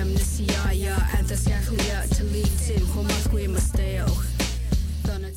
am nes I aia Antas gachlia to lead in Homas gwe masteo Donna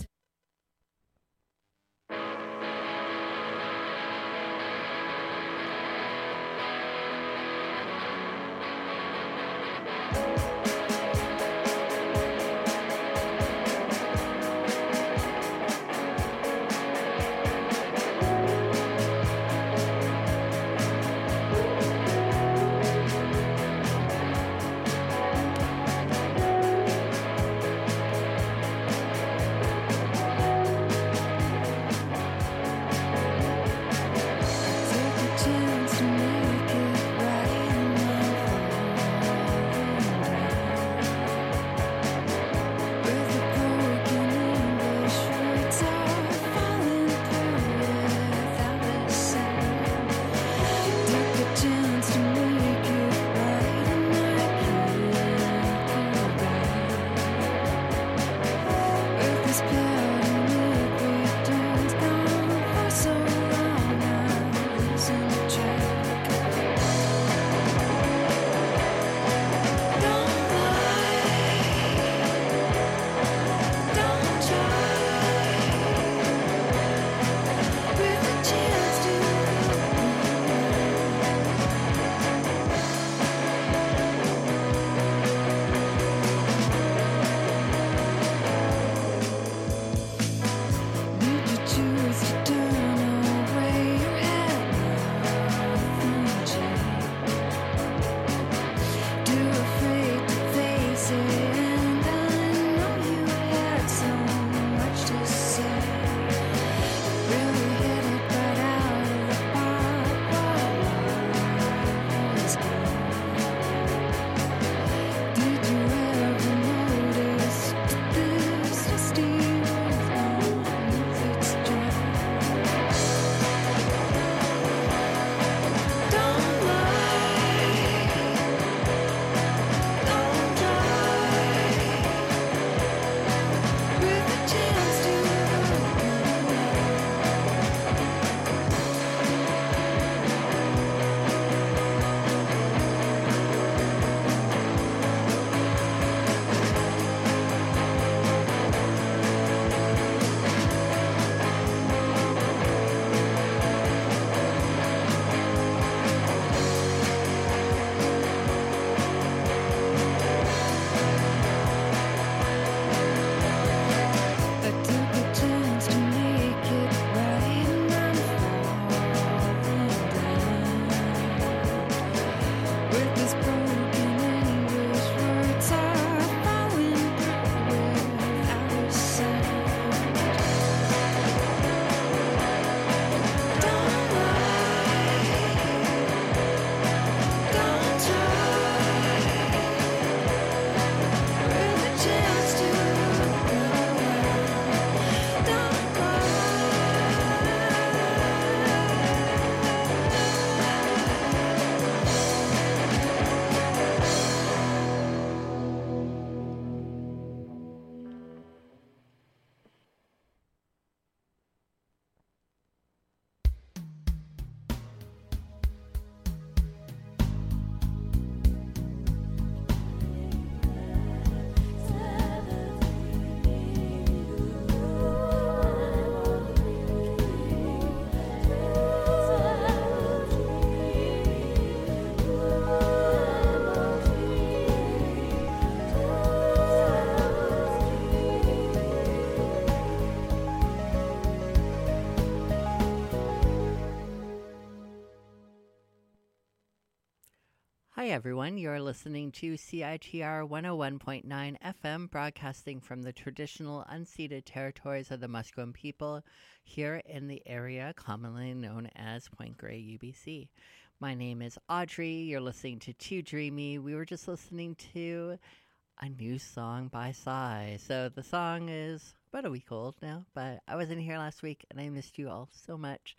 Hi, everyone. You're listening to CITR 101.9 FM, broadcasting from the traditional unceded territories of the Musqueam people here in the area commonly known as Point Grey, UBC. My name is Audrey. You're listening to Too Dreamy. We were just listening to a new song by Psy. So the song is about a week old now, but I wasn't here last week and I missed you all so much.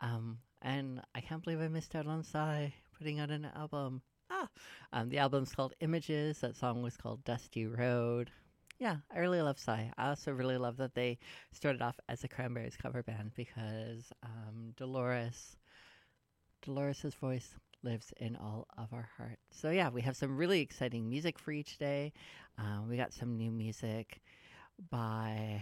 And I can't believe I missed out on Psy putting out an album. The album's called Images. That song was called Dusty Road. Yeah, I really love Psy. I also really love that they started off as a Cranberries cover band because Dolores's voice lives in all of our hearts. So yeah, we have some really exciting music for you today. We got some new music by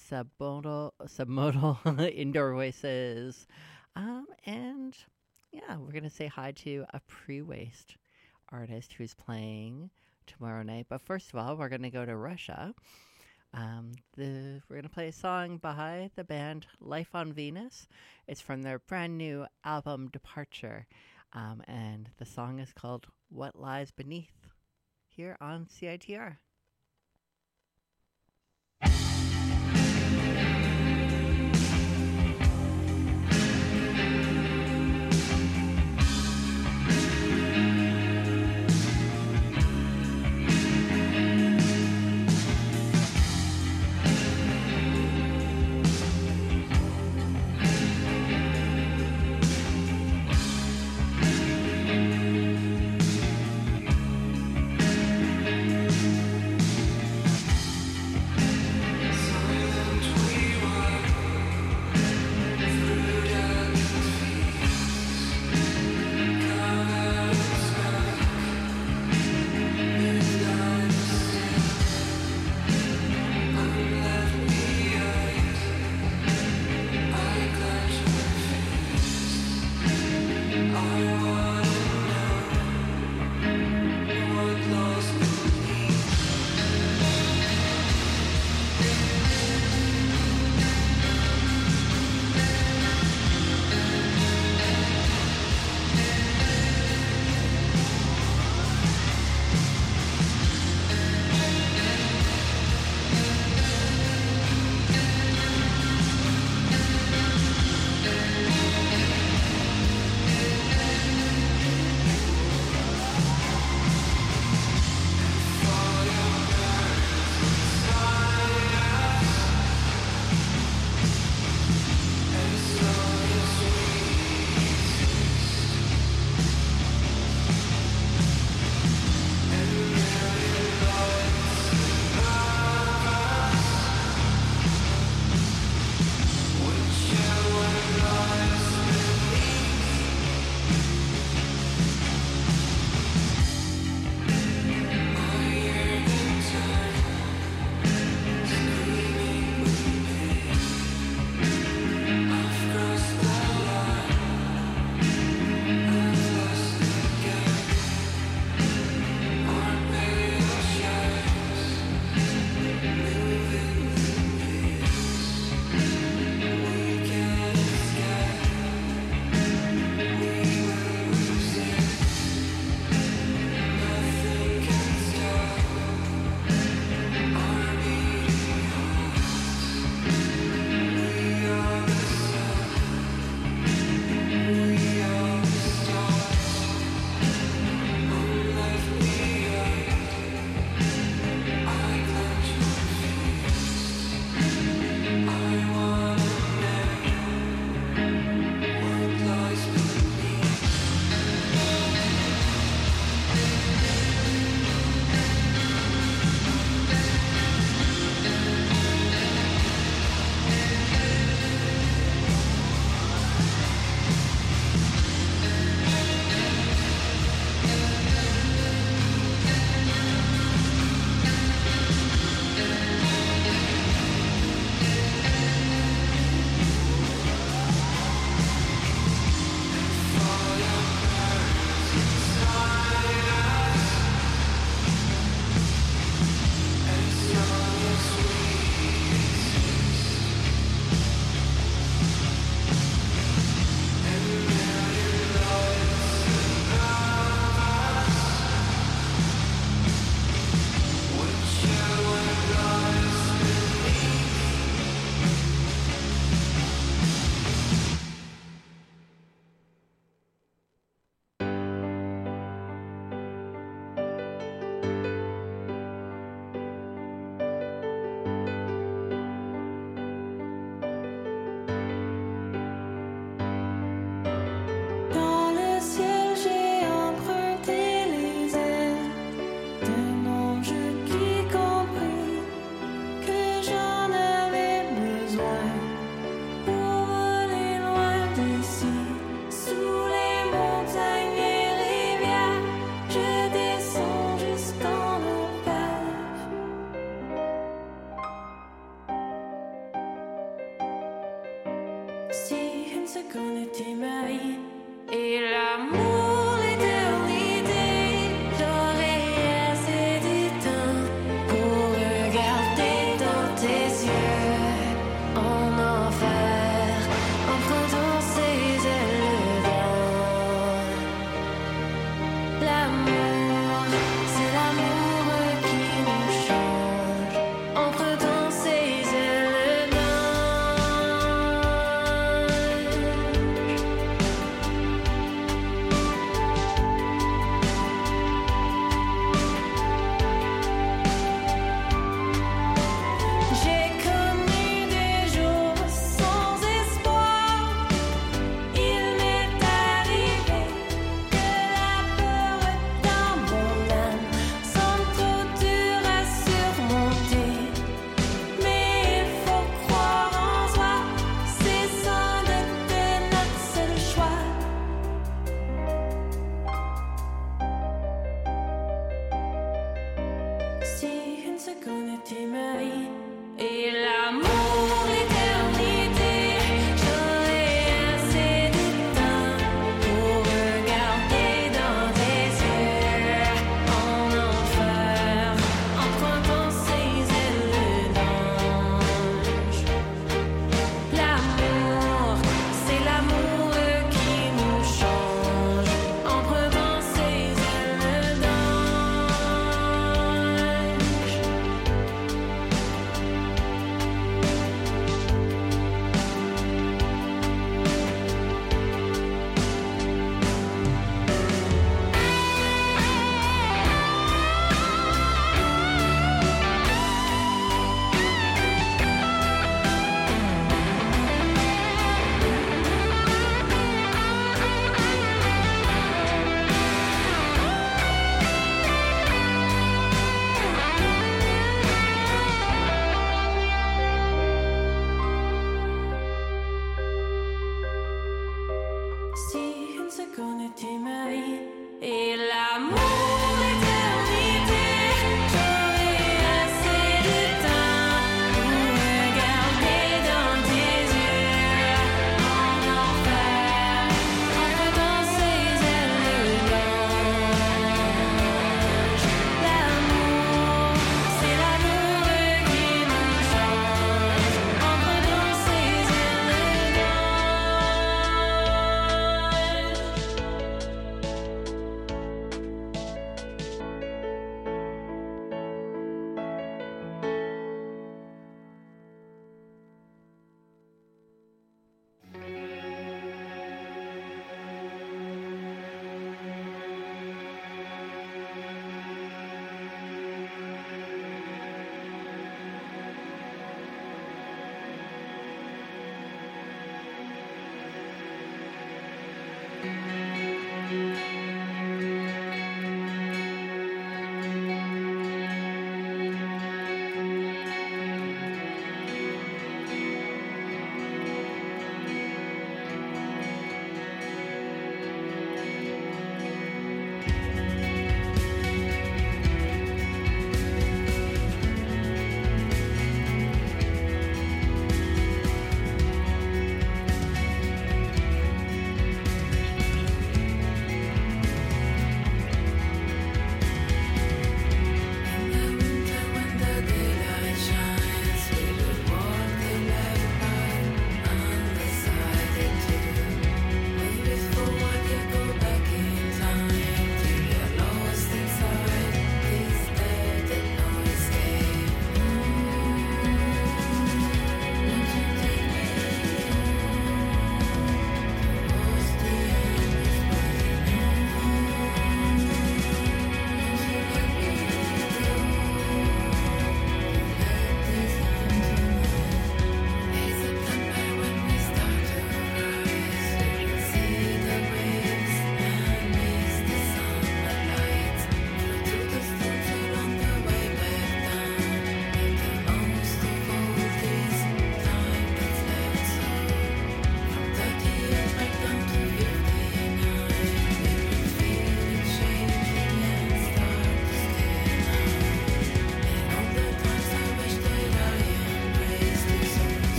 Submodal Indoor Voices. And yeah, we're going to say hi to a Pre-Waste artist who's playing tomorrow night. But first of all, we're going to go to Russia. We're going to play a song by the band Life on Venus. It's from their brand new album Departure. And the song is called What Lies Beneath here on CITR. Dans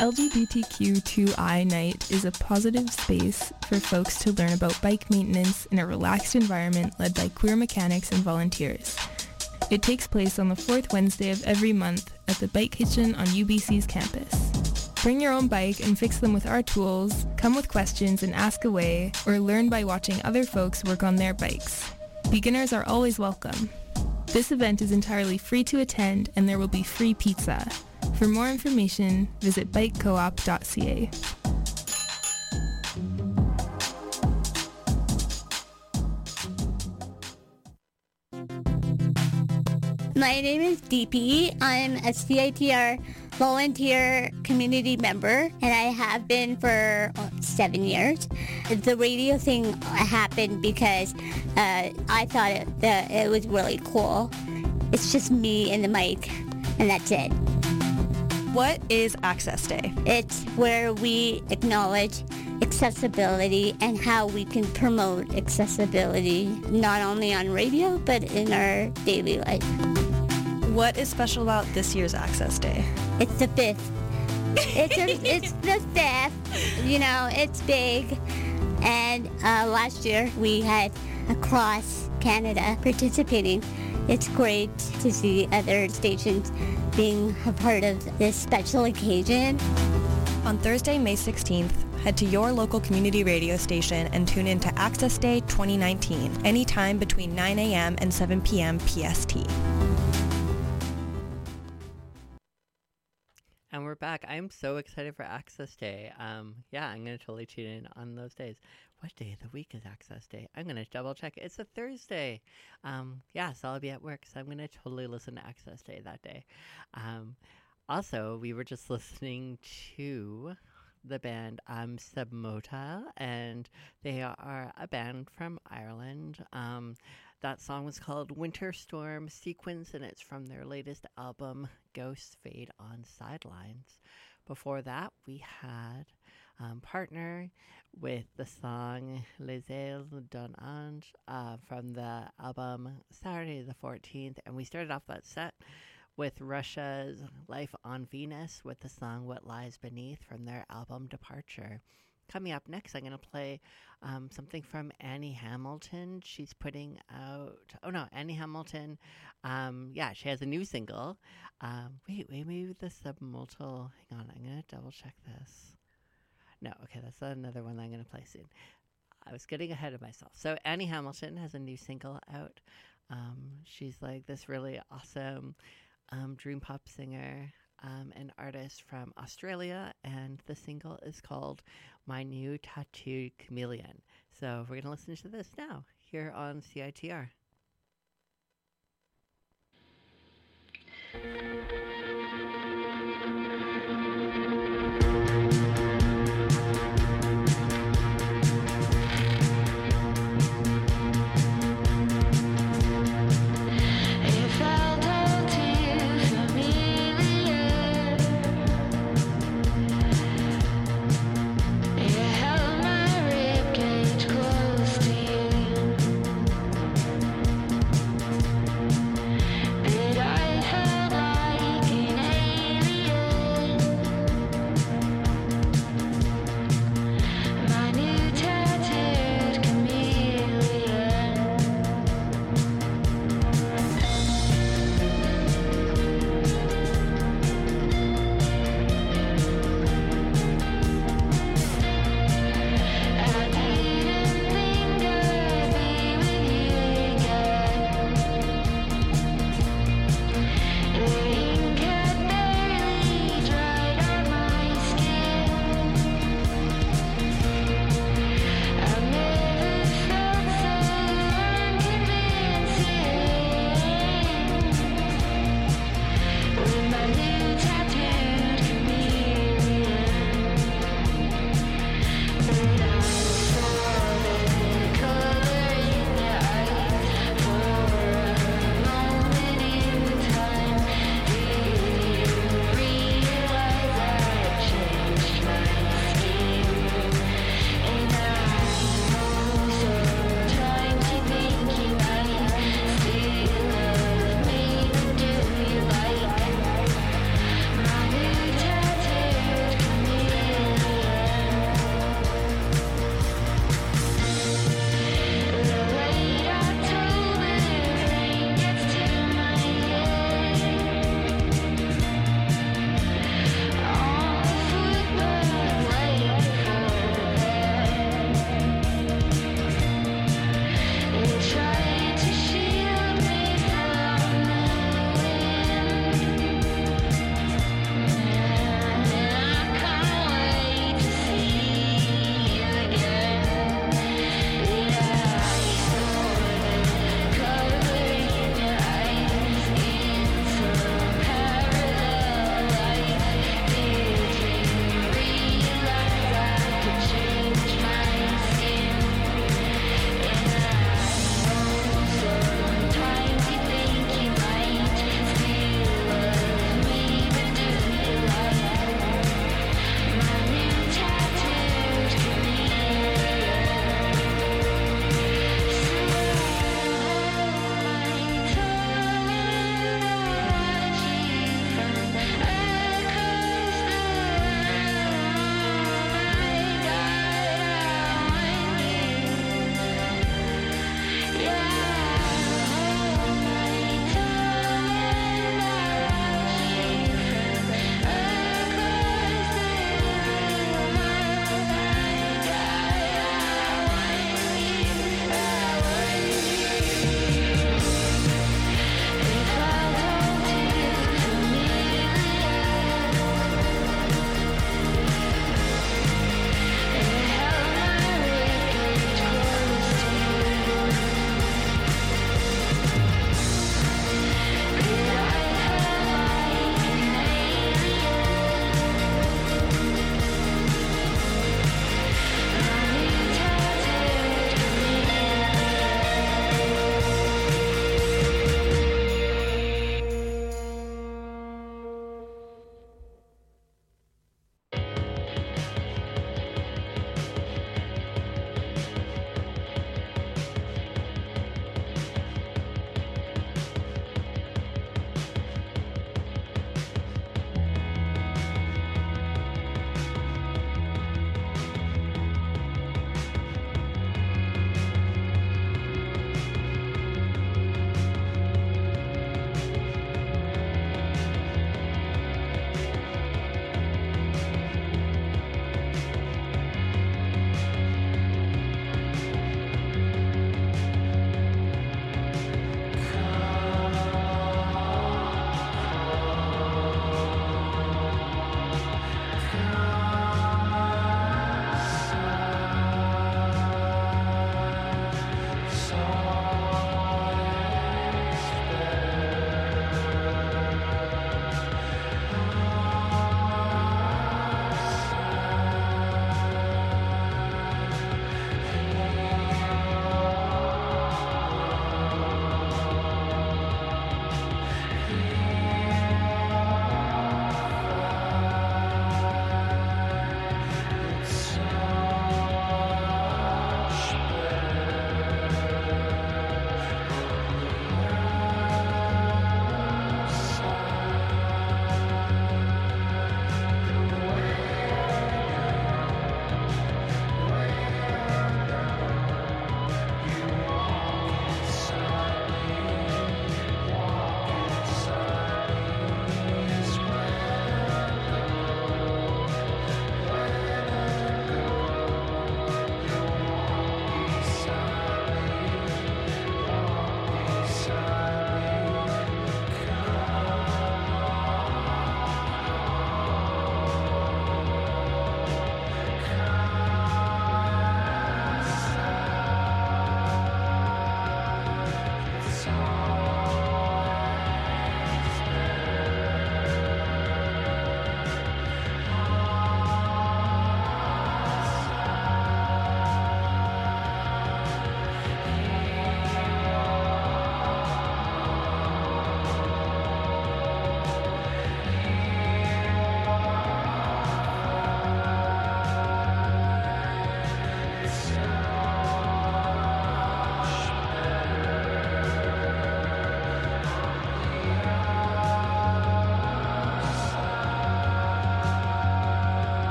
LGBTQ2I Night is a positive space for folks to learn about bike maintenance in a relaxed environment led by queer mechanics and volunteers. It takes place on the fourth Wednesday of every month at the Bike Kitchen on UBC's campus. Bring your own bike and fix them with our tools, come with questions and ask away, or learn by watching other folks work on their bikes. Beginners are always welcome. This event is entirely free to attend and there will be free pizza. For more information, visit bikecoop.ca. My name is DP. I'm a CITR volunteer community member, and I have been for 7 years. The radio thing happened because I thought it was really cool. It's just me and the mic, and that's it. What is Access Day? It's where we acknowledge accessibility and how we can promote accessibility, not only on radio, but in our daily life. What is special about this year's Access Day? It's the 5th. It's the 5th. You know, it's big. And last year we had across Canada participating. It's great to see other stations being a part of this special occasion. On Thursday, May 16th, head to your local community radio station and tune in to Access Day 2019, anytime between 9 a.m. and 7 p.m. PST. And we're back. I'm so excited for Access Day. I'm going to totally tune in on those days. What day of the week is Access Day? I'm going to double check. It's a Thursday. So I'll be at work, so I'm going to totally listen to Access Day that day. Also, we were just listening to the band Submota, and they are a band from Ireland. That song was called Winter Storm Sequence, and it's from their latest album, Ghosts Fade on Sidelines. Before that, we had Partner with the song Les Ailes d'un Ange from the album Saturday the 14th. And we started off that set with Russia's Life on Venus with the song What Lies Beneath from their album Departure. Coming up next, I'm going to play something from Annie Hamilton. She's putting out... Annie Hamilton. She has a new single. Maybe the submultiple... Hang on, I'm going to double check this. No, okay, that's another one that I'm going to play soon. I was getting ahead of myself. So Annie Hamilton has a new single out. She's like this really awesome dream pop singer. An artist from Australia, and the single is called My New Tattooed Chameleon. So we're going to listen to this now here on CITR. Did I held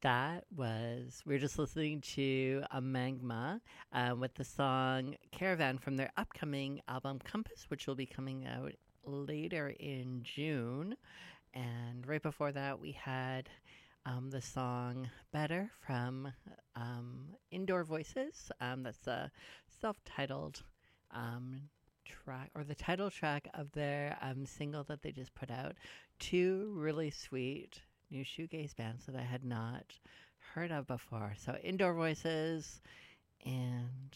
We're just listening to Amangma with the song Caravan from their upcoming album Compass, which will be coming out later in June. And right before that, we had the song Better from Indoor Voices. That's a self-titled track, or the title track of their single that they just put out. Two really sweet new shoegaze bands that I had not heard of before. So Indoor Voices and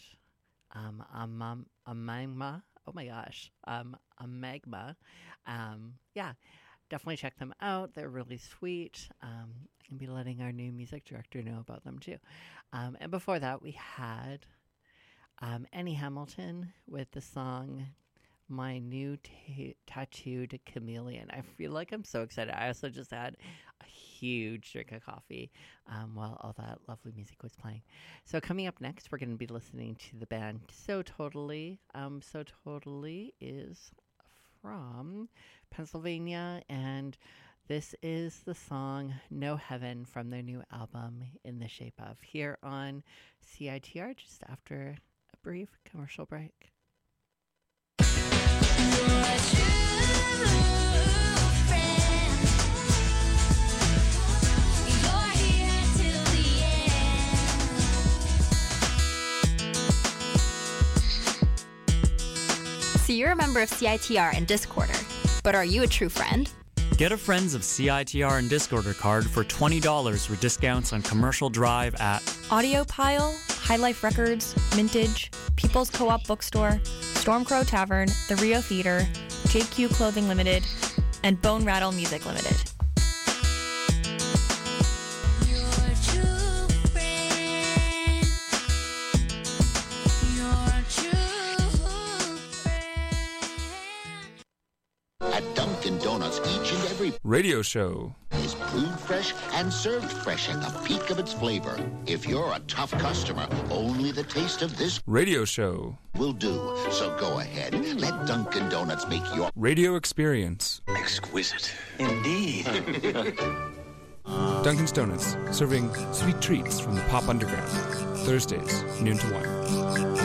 Amagma. Oh my gosh, Amagma. Yeah, definitely check them out. They're really sweet. I can be letting our new music director know about them too. And before that, we had Annie Hamilton with the song My New Tattooed Chameleon. I feel like I'm so excited. I also just had a huge drink of coffee while all that lovely music was playing. So coming up next, we're going to be listening to the band So Totally. So Totally is from Pennsylvania, and this is the song No Heaven from their new album In the Shape Of, here on CITR just after a brief commercial break. So you're a member of CITR and Discorder, but are you a true friend? Get a Friends of CITR and Discorder card for $20 with discounts on Commercial Drive at Audiopile, High Life Records, Mintage, People's Co-op Bookstore, Stormcrow Tavern, the Rio Theater, JQ Clothing Limited, and Bone Rattle Music Limited. At Dunkin' Donuts, each and every radio show is brewed fresh and served fresh at the peak of its flavor. If you're a tough customer, only the taste of this radio show will do. So go ahead, let Dunkin' Donuts make your radio experience exquisite. Indeed. Dunkin' Donuts, serving sweet treats from the pop underground. Thursdays, noon to 1.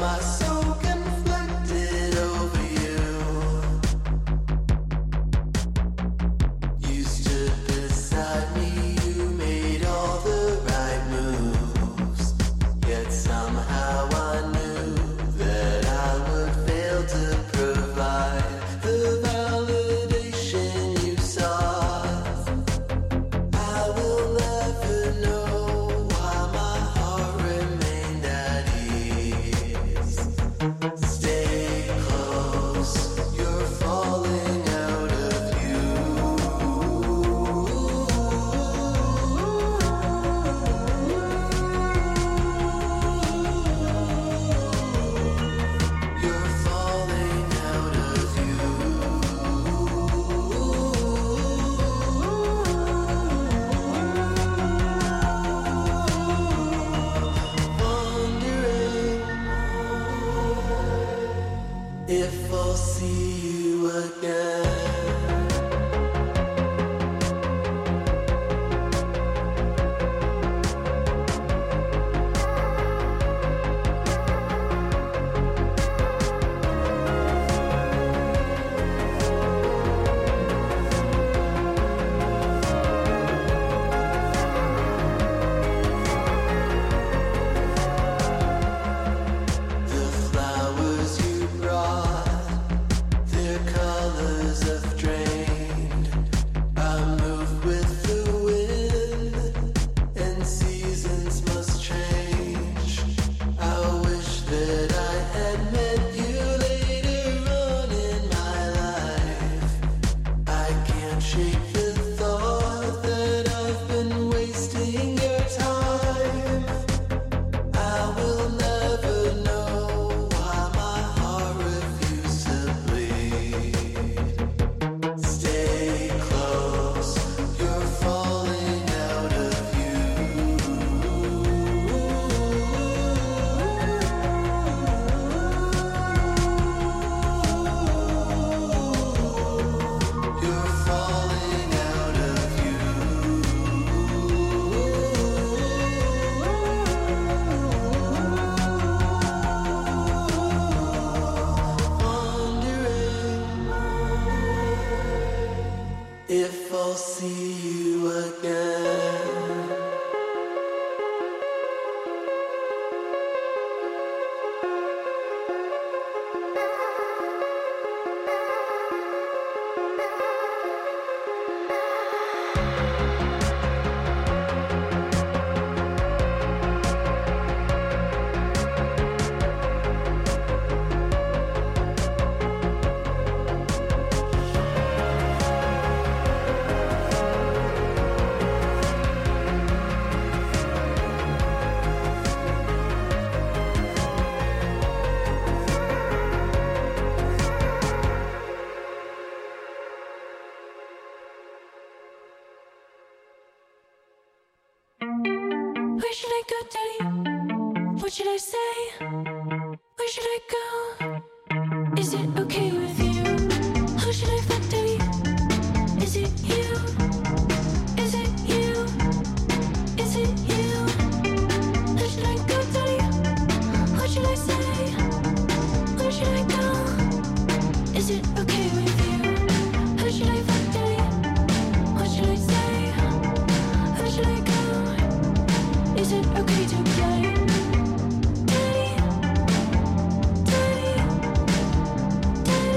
Daddy,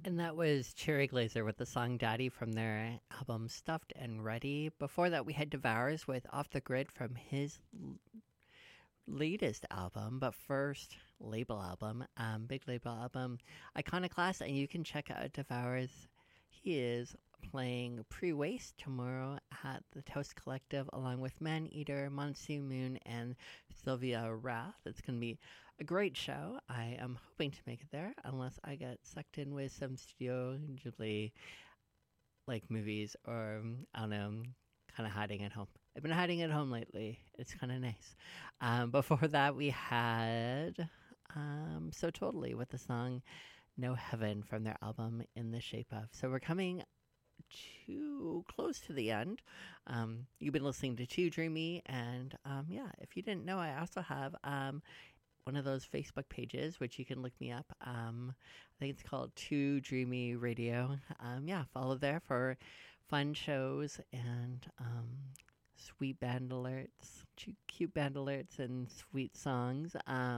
And that was Cherry Glazer with the song Daddy from their album Stuffed and Ready. Before that, we had Devours with Off the Grid from his latest album, but first label album, big label album, Iconoclast. And you can check out Devours. He is playing Pre-Waste tomorrow at the Toast Collective along with Man Eater, Monsoon Moon, and Sylvia Rath. It's going to be a great show. I am hoping to make it there unless I get sucked in with some Studio Ghibli like movies, or I don't know, kind of hiding at home. I've been hiding at home lately. It's kind of nice. Before that, we had So Totally with the song No Heaven from their album In the Shape Of. So we're coming too close to the end. You've been listening to Too Dreamy, and yeah, if you didn't know, I also have one of those Facebook pages, which you can look me up. I think it's called Too Dreamy Radio. Yeah, follow there for fun shows and sweet band alerts, cute band alerts, and sweet songs.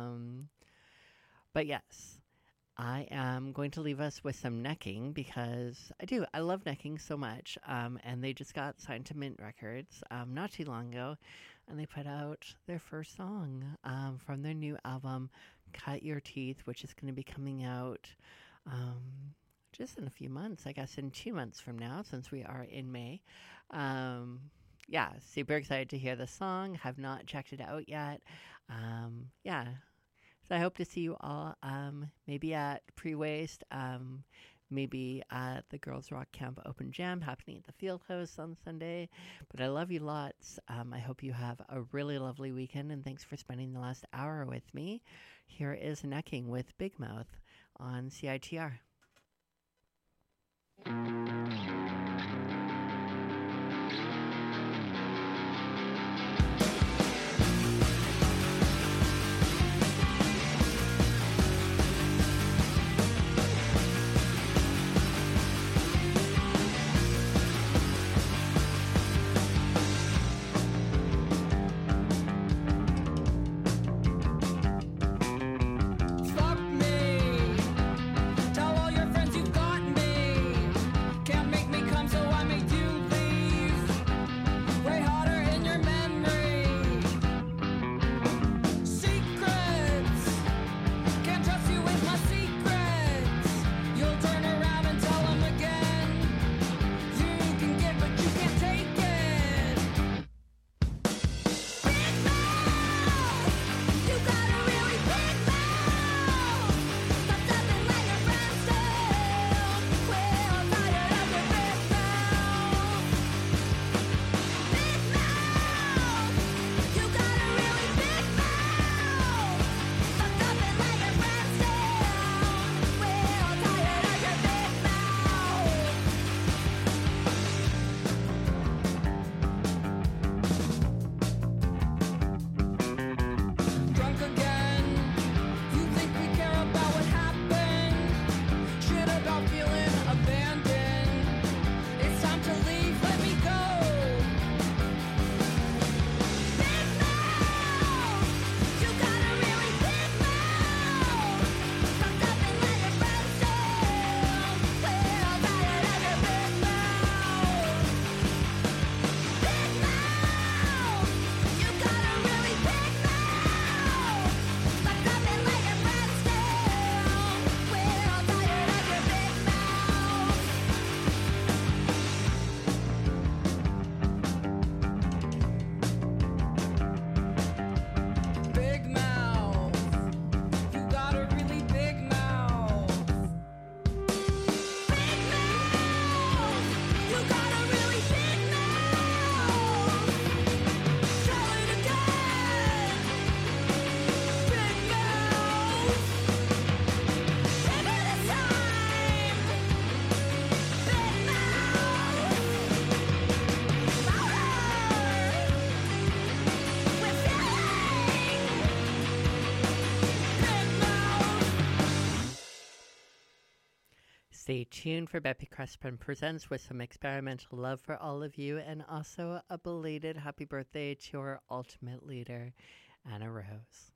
But yes, I am going to leave us with some Necking because I love Necking so much. And they just got signed to Mint Records not too long ago, and they put out their first song from their new album, Cut Your Teeth, which is going to be coming out just in a few months, I guess in 2 months from now, since we are in May. Yeah, super excited to hear the song. Have not checked it out yet. Yeah. So I hope to see you all maybe at Pre-Waste, maybe at the Girls Rock Camp Open Jam happening at the Field House on Sunday. But I love you lots. I hope you have a really lovely weekend, and thanks for spending the last hour with me. Here is Necking with Big Mouth on CITR. Stay tuned for Beppy Crespin Presents with some experimental love for all of you, and also a belated happy birthday to our ultimate leader, Anna Rose.